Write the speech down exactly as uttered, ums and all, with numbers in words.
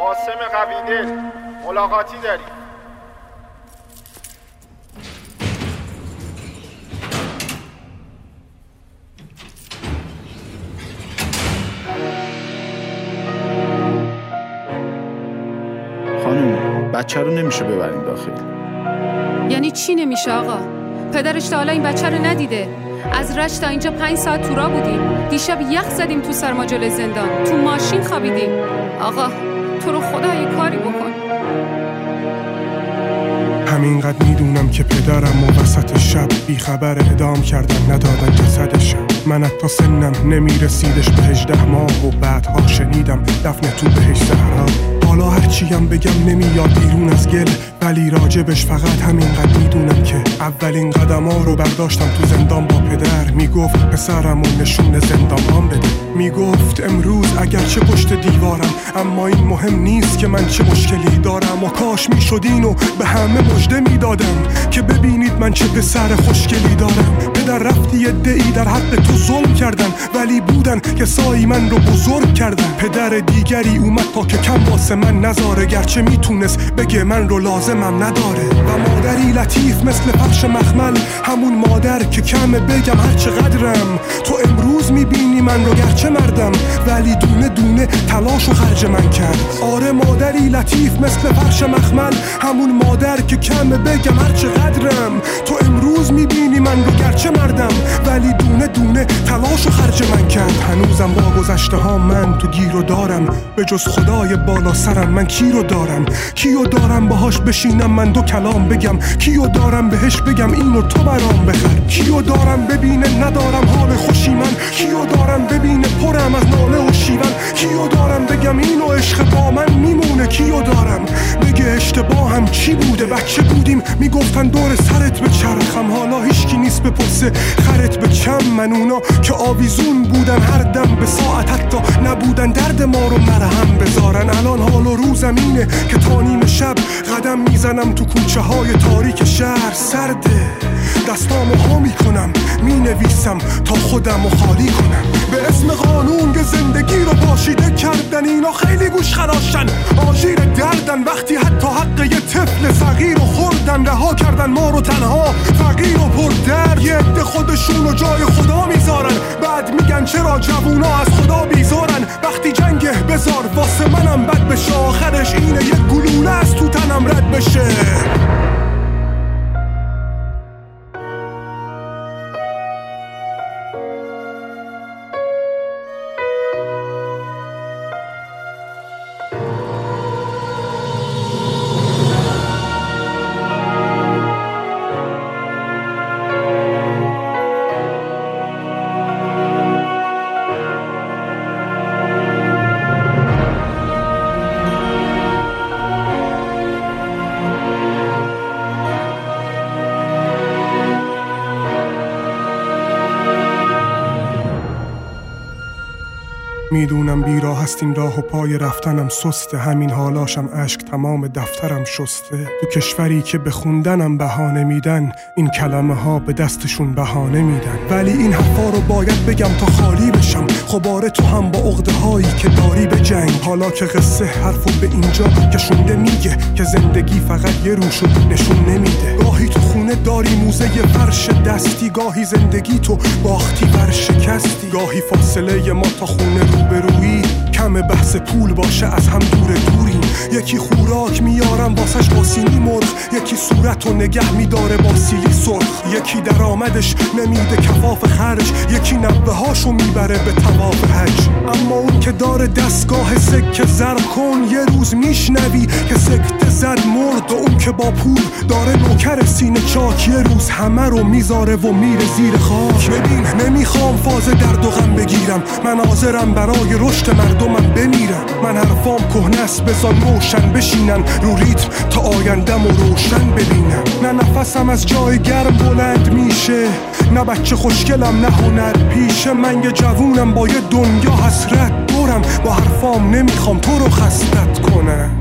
قاسم قویدل ملاقاتی داری. خانم بچه رو نمیشه ببرین داخل. یعنی چی نمیشه آقا؟ پدرش تا حالا این بچه رو ندیده. از رشت تا اینجا پنج ساعت تو راه بودیم. دیشب یخ زدیم تو سرما جلوی زندان. تو ماشین خوابیدیم. آقا تو رو خدا یه کاری بکن. همینقدر میدونم که پدرم و وسط شب بیخبر اعدام کردن ندادن جسدش. من حتی سنم نمیرسیدش به هجده ماه و بعدها شنیدم دفن تو بهش زهرا. حالا هرچیم بگم نمیاد بیرون از گل، ولی راجبش فقط همینقدر میدونم که اولین قدم ها رو برداشتم تو زندان با پدر. میگفت پسرم و نشون زندان هم بده. میگفت امروز اگرچه پشت دیوارم، اما این مهم نیست که من چه مشکلی دارم. و کاش میشد اینو به همه مژده میدادم که ببینید من چه پسر خوشگلی دارم. پدر رفتی ادعی در حق تو ظلم کردن، ولی بودن که سایی من رو بزرگ کردن. پدر دیگری اومد تا که کم واسه من نذاره، گرچه میتونست بگه من رو لازمم نداره. و مادری لطیف مثل فرش مخمل، همون مادر که کم بگم هر چقدرم. تو امروز میبینی من رو گرچه مردم، ولی دونه دونه تلاش و خرج من کرد. آره مادری لطیف مثل فرش مخمل، همون مادر که کم بگم هر چقدرم. تو امروز میبینی من رو گرچه مردم، ولی دونه دونه تلاش و خرج من کرد. هنوزم با گذشته ها من تو گیر و دارم، به جز خدای بالا سرم من کی رو دارم؟ کیو دارم باهاش بشینم من دو کلام بگم؟ کیو دارم بهش بگم اینو تو برام بخر؟ کیو دارم ببینه ندارم حال خوشی من؟ کیو دارم ببینه پرم از ناله و شیون؟ کیو دارم بگم اینو عشق با من میمونه؟ کیو دارم بگه اشتباهم چی بوده؟ بچه بودیم میگفتن دور سرت به چرخم، حالا هیچکی نیست بپرسه خرت به چم. من اونا که آویزون بودن هر دم به ساعت، حتی نبودن درد ما رو مرهم بذارن. الان حال و روزم اینه که تا نیم شب قدم میزنم تو کوچه های تاریک شهر. سرده دستامو ها میکنم مینویسم تا خودمو خالی کنم. به اسم قانون که زندگی رو پاشیده کردن، اینا خیلی گوش خراشن آژیر دردن. وقتی حتی حق یه طفل صغیر رو خوردن، رها کردن ما رو تنها فقیر و پر درد. یه عده خودشون رو جای خدا میذارن، بعد میگن چرا جوونا از خدا بیزارن. وقتی جنگه بذار واسه منم بد بشه، آخرش اینه یه گلوله از تو تنم رد بشه. میدونم بیراه هست این راه و پای رفتنم سسته، همین حالاشم اشک تمام دفترم شسته. تو کشوری که به خوندنم بهانه میدن، این کلمه ها به دستشون بهانه میدن. ولی این حرفا رو باید بگم تا خالی بشم. خباره تو هم با عقده هایی که داری به جنگ. حالا که قصه حرفو به اینجا کشونده میگه که زندگی فقط یه روشو نشون نمیده. گاهی تو خونه داری موزه فرش دستی، گاهی زندگی تو باختی بر شکستی. گاهی فاصله ما تا خونه روبرویی کم بحث پول باشه از هم دور دوریم. یکی خوراک میارم واسش با سینی مرغ، یکی صورتو نگه میداره با سیلی سرخ. یکی درآمدش نمیده کفاف خرج، یکی نبه هاشو میبره به طواف حج. اما اون که داره دستگاه سکه زر کن، یه روز میشنوی که سکته زد مرد. و اون که با پول داره نوکر سینه چاک، یه روز همه رو میذاره و میره زیر خاک. ببین نمیخوام فاز درد و غم بگیرم، من حاضرم برای رشد مردمم بمیرم. من حرفام کهنست بذار موشن بشینن رو ریتم تا آیندم و روشن ببینم. نه نفسم از جای گرم بلند میشه، نه بچه خوشگلم نه هنر پیشه. من یه جوونم با یه دنیا حسرت دورم، با حرفام نمیخوام تو رو خستت کنم.